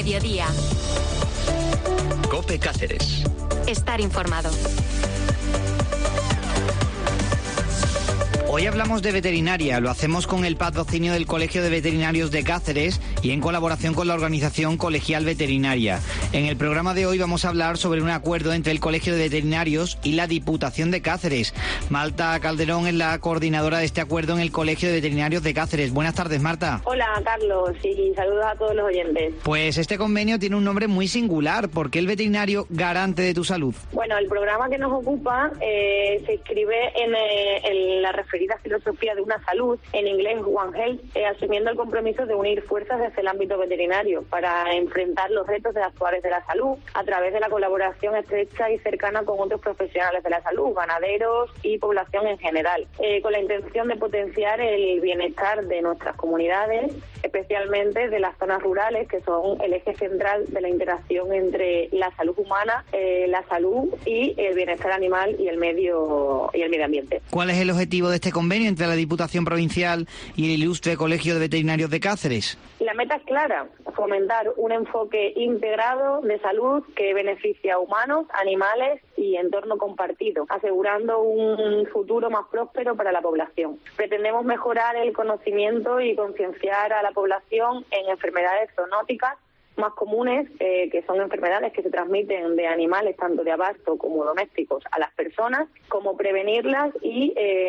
mediodía. COPE Cáceres. Estar informado. Hoy hablamos de veterinaria, lo hacemos con el patrocinio del Colegio de Veterinarios de Cáceres y en colaboración con la organización Colegial Veterinaria. En el programa de hoy vamos a hablar sobre un acuerdo entre el Colegio de Veterinarios y la Diputación de Cáceres. Marta Calderón es la coordinadora de este acuerdo en el Colegio de Veterinarios de Cáceres. Buenas tardes, Marta. Hola, Carlos, y saludos a todos los oyentes. Pues este convenio tiene un nombre muy singular. ¿Por qué el veterinario garante de tu salud? Bueno, el programa que nos ocupa se inscribe en la referida filosofía de una salud, en inglés One Health, asumiendo el compromiso de unir fuerzas desde el ámbito veterinario para enfrentar los retos actuales de la salud a través de la colaboración estrecha y cercana con otros profesionales de la salud, ganaderos y población en general, con la intención de potenciar el bienestar de nuestras comunidades, especialmente de las zonas rurales, que son el eje central de la interacción entre la salud humana, la salud y el bienestar animal y el medio ambiente. ¿Cuál es el objetivo de este convenio entre la Diputación Provincial y el Ilustre Colegio de Veterinarios de Cáceres? La meta es clara: fomentar un enfoque integrado de salud que beneficia a humanos, animales y entorno compartido, asegurando un futuro más próspero para la población. Pretendemos mejorar el conocimiento y concienciar a la población en enfermedades zoonóticas más comunes, que son enfermedades que se transmiten de animales tanto de abasto como domésticos a las personas, cómo prevenirlas y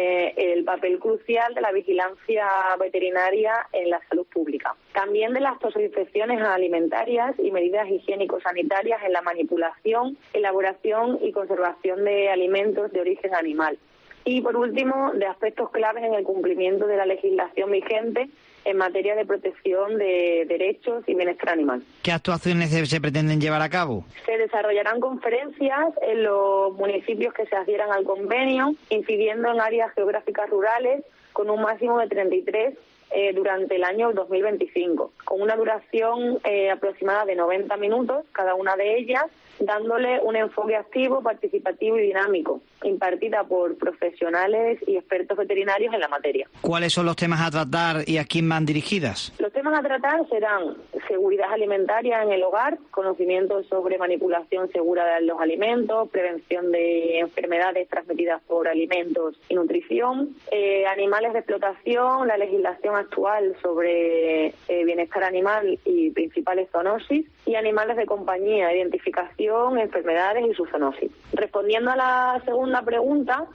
el papel crucial de la vigilancia veterinaria en la salud pública. También de las toxinfecciones alimentarias y medidas higiénico-sanitarias en la manipulación, elaboración y conservación de alimentos de origen animal. Y por último, de aspectos claves en el cumplimiento de la legislación vigente en materia de protección de derechos y bienestar animal. ¿Qué actuaciones se pretenden llevar a cabo? Se desarrollarán conferencias en los municipios que se adhieran al convenio, incidiendo en áreas geográficas rurales con un máximo de 33 durante el año 2025, con una duración aproximada de 90 minutos cada una de ellas, dándole un enfoque activo, participativo y dinámico, impartida por profesionales y expertos veterinarios en la materia. ¿Cuáles son los temas a tratar y a quién van dirigidas? Los temas a tratar serán seguridad alimentaria en el hogar, conocimiento sobre manipulación segura de los alimentos, prevención de enfermedades transmitidas por alimentos y nutrición, animales de explotación, la legislación actual sobre bienestar animal y principales zoonosis, y animales de compañía, identificación, enfermedades y su zoonosis. Respondiendo a la segunda pregunta,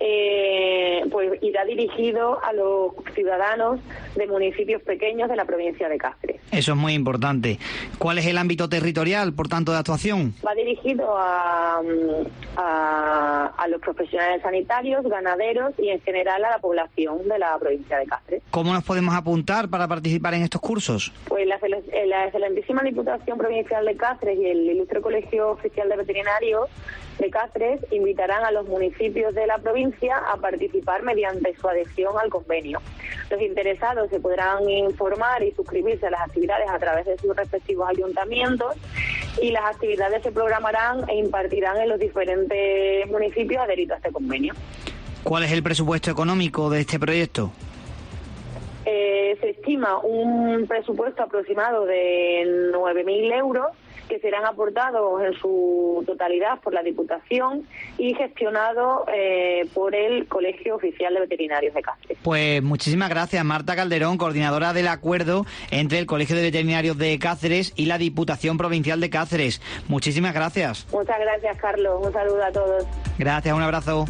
pues irá dirigido a los ciudadanos de municipios pequeños de la provincia de Cáceres. Eso es muy importante. ¿Cuál es el ámbito territorial, por tanto, de actuación? Va dirigido a los profesionales sanitarios, ganaderos y en general a la población de la provincia de Cáceres. ¿Cómo nos podemos apuntar para participar en estos cursos? Pues la excelentísima Diputación Provincial de Cáceres y el Ilustre Colegio Oficial de Veterinarios de Cáceres invitarán a los municipios de la provincia a participar mediante su adhesión al convenio. Los interesados se podrán informar y suscribirse a las actividades a través de sus respectivos ayuntamientos, y las actividades se programarán e impartirán en los diferentes municipios adheridos a este convenio. ¿Cuál es el presupuesto económico de este proyecto? Se estima un presupuesto aproximado de 9.000 euros que serán aportados en su totalidad por la Diputación y gestionado por el Colegio Oficial de Veterinarios de Cáceres. Pues muchísimas gracias, Marta Calderón, coordinadora del acuerdo entre el Colegio de Veterinarios de Cáceres y la Diputación Provincial de Cáceres. Muchísimas gracias. Muchas gracias, Carlos. Un saludo a todos. Gracias, un abrazo.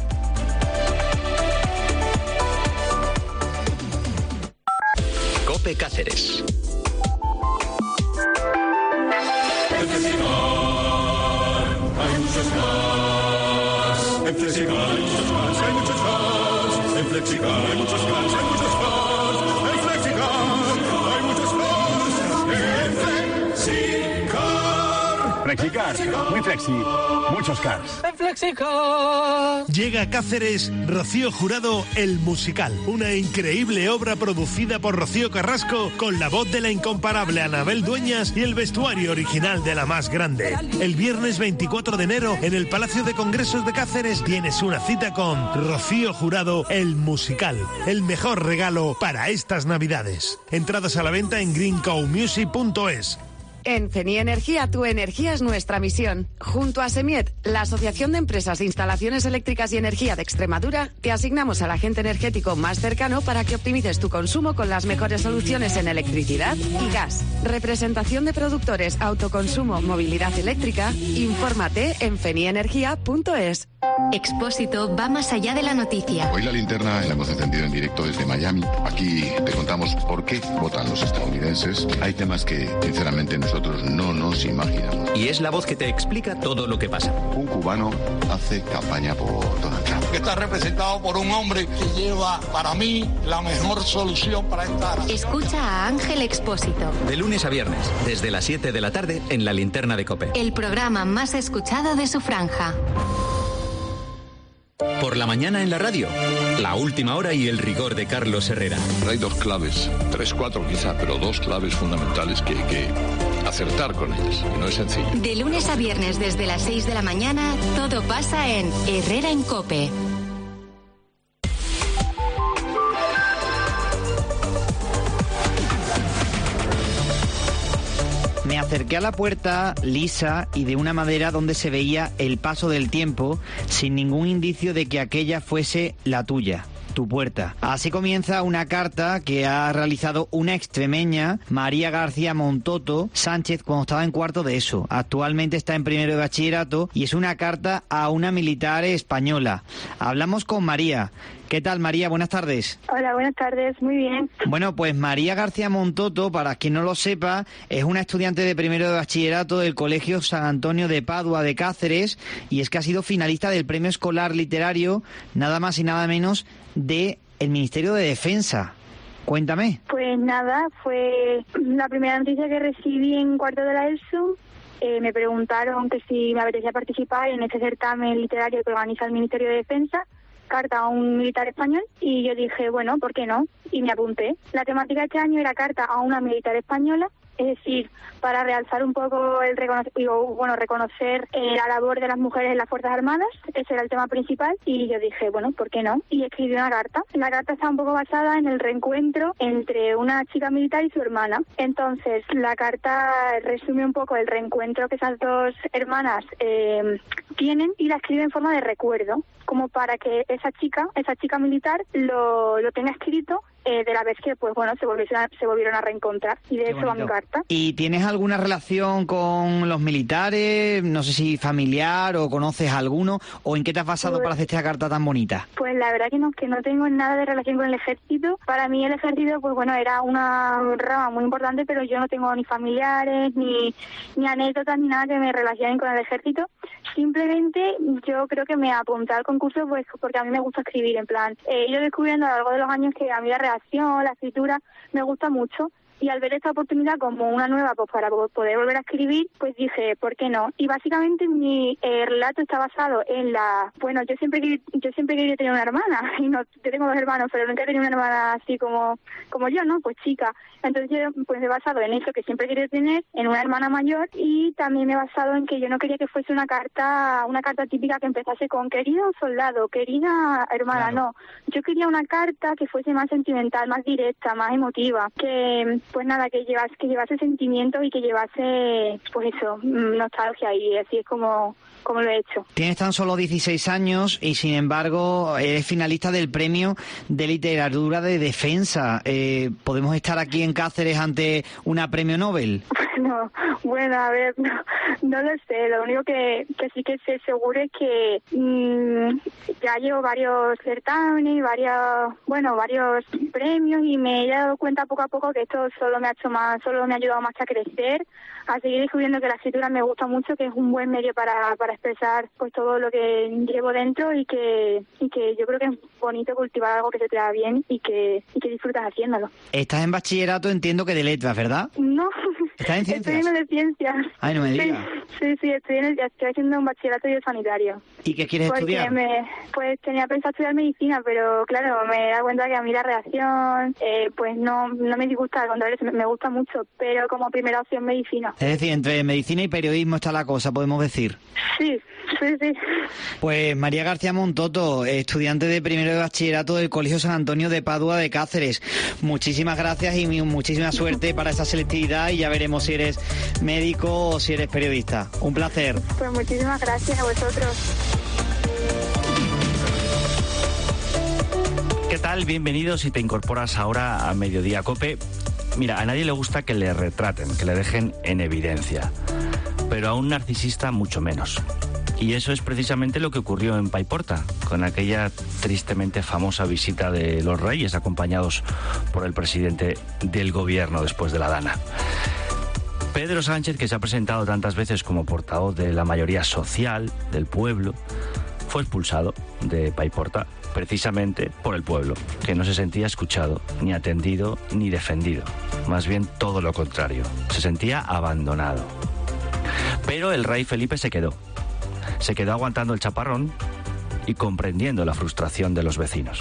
COPE Cáceres. En Flexicar hay muchos cars. En Flexicar hay muchos cars, hay muchos cars. En Flexicar hay muchos cars, hay muchos cars. En Flexicar hay muchos cars. En Flexicar. Flexicar, muy flexi, muchos cars. En Flexicar. Llega a Cáceres Rocío Jurado, el musical. Una increíble obra producida por Rocío Carrasco con la voz de la incomparable Anabel Dueñas y el vestuario original de la más grande. El viernes 24 de enero en el Palacio de Congresos de Cáceres tienes una cita con Rocío Jurado, el musical. El mejor regalo para estas Navidades. Entradas a la venta en greencowmusic.es. En Feni Energía, tu energía es nuestra misión. Junto a Semiet, la Asociación de Empresas de Instalaciones Eléctricas y Energía de Extremadura, te asignamos al agente energético más cercano para que optimices tu consumo con las mejores soluciones en electricidad y gas. Representación de productores, autoconsumo, movilidad eléctrica. Infórmate en fenienergia.es. Expósito va más allá de la noticia. Hoy la linterna la hemos encendido en directo desde Miami. Aquí te contamos por qué votan los estadounidenses. Hay temas que, sinceramente, nosotros no nos imaginamos. Y es la voz que te explica todo lo que pasa. Un cubano hace campaña por Donald Trump. Que está representado por un hombre que lleva, para mí, la mejor solución para esta nación. Escucha a Ángel Expósito. De lunes a viernes, desde las 7 de la tarde, en la linterna de COPE. El programa más escuchado de su franja. Por la mañana en la radio, la última hora y el rigor de Carlos Herrera. Hay dos claves, 3, 4 quizá, pero dos claves fundamentales que hay que acertar con ellas, y no es sencillo. De lunes a viernes desde las 6 de la mañana, todo pasa en Herrera en COPE. Me acerqué a la puerta lisa y de una madera donde se veía el paso del tiempo, sin ningún indicio de que aquella fuese la tuya, tu puerta. Así comienza una carta que ha realizado una extremeña, María García Montoto Sánchez, cuando estaba en cuarto de ESO. Actualmente está en primero de bachillerato y es una carta a una militar española. Hablamos con María. ¿Qué tal, María? Buenas tardes. Hola, buenas tardes. Muy bien. Bueno, pues María García Montoto, para quien no lo sepa, es una estudiante de primero de bachillerato del Colegio San Antonio de Padua de Cáceres, y es que ha sido finalista del Premio Escolar Literario, nada más y nada menos, de el Ministerio de Defensa. Cuéntame. Pues nada, fue la primera noticia que recibí en cuarto de la ESO. Me preguntaron que si me apetecía participar en este certamen literario que organiza el Ministerio de Defensa, carta a un militar español, y yo dije, bueno, ¿por qué no? Y me apunté. La temática de este año era carta a una militar española, es decir, para realzar un poco reconocer la labor de las mujeres en las Fuerzas Armadas. Ese era el tema principal, y yo dije, bueno, ¿por qué no? Y escribí una carta. La carta está un poco basada en el reencuentro entre una chica militar y su hermana. Entonces, la carta resume un poco el reencuentro que esas dos hermanas tienen, y la escribe en forma de recuerdo, como para que esa chica militar lo tenga escrito de la vez que se volvieron a reencontrar, y de eso va mi carta. ¿Y tienes alguna relación con los militares? No sé si familiar o conoces a alguno, o en qué te has basado para hacer esta carta tan bonita. Pues la verdad que no tengo nada de relación con el ejército. Para mí el ejército era una rama muy importante, pero yo no tengo ni familiares, ni anécdotas, ni nada que me relacionen con el ejército. Simplemente yo creo que me apunté al concurso pues porque a mí me gusta escribir, en plan, he ido descubriendo a lo largo de los años que a mí la redacción, la escritura me gusta mucho, y al ver esta oportunidad como una nueva pues para poder volver a escribir, pues dije, ¿por qué no? Y básicamente mi relato está basado en yo siempre quería tener una hermana, y no, yo tengo dos hermanos, pero nunca he tenido una hermana así como yo, ¿no? Pues chica. Entonces yo pues he basado en eso que siempre quería tener, en una hermana mayor, y también me he basado en que yo no quería que fuese una carta típica que empezase con querido soldado, querida hermana, claro. No. Yo quería una carta que fuese más sentimental, más directa, más emotiva, que pues nada, que llevase sentimiento y que llevase pues eso, nostalgia, y así es como lo he hecho. Tienes tan solo 16 años y sin embargo eres finalista del Premio de Literatura de Defensa. ¿Podemos estar aquí en Cáceres ante una premio Nobel? No, bueno, a ver, no lo sé. Lo único que sí que sé seguro es que ya llevo varios certámenes, varios premios, y me he dado cuenta poco a poco que esto solo me ha ayudado más a crecer, a seguir descubriendo que la escritura me gusta mucho, que es un buen medio para expresar pues todo lo que llevo dentro, y que yo creo que es bonito cultivar algo que se te da bien y que disfrutas haciéndolo. Estás en bachillerato, entiendo que de letras, ¿verdad? No. ¿Estás en ciencias? Estoy en de ciencias. Ay, no me digas. Sí, estoy haciendo un bachillerato biosanitario. ¿Y qué quieres estudiar? Pues tenía pensado estudiar medicina, pero claro, me he dado cuenta que a mí la redacción pues no me disgusta, al contrario, me gusta mucho, pero como primera opción medicina. Es decir, entre medicina y periodismo está la cosa, podemos decir. Sí. Pues María García Montoto, estudiante de primero de bachillerato del Colegio San Antonio de Padua de Cáceres. Muchísimas gracias y muchísima suerte para esa selectividad, y ya veremos veremos si eres médico o si eres periodista. Un placer. Pues muchísimas gracias a vosotros. ¿Qué tal? Bienvenidos si te incorporas ahora a Mediodía COPE. Mira, a nadie le gusta que le retraten, que le dejen en evidencia, pero a un narcisista mucho menos. Y eso es precisamente lo que ocurrió en Paiporta, con aquella tristemente famosa visita de los reyes acompañados por el presidente del gobierno después de la Dana. Pedro Sánchez, que se ha presentado tantas veces como portavoz de la mayoría social del pueblo, fue expulsado de Paiporta precisamente por el pueblo, que no se sentía escuchado, ni atendido, ni defendido. Más bien todo lo contrario, se sentía abandonado. Pero el rey Felipe se quedó aguantando el chaparrón y comprendiendo la frustración de los vecinos.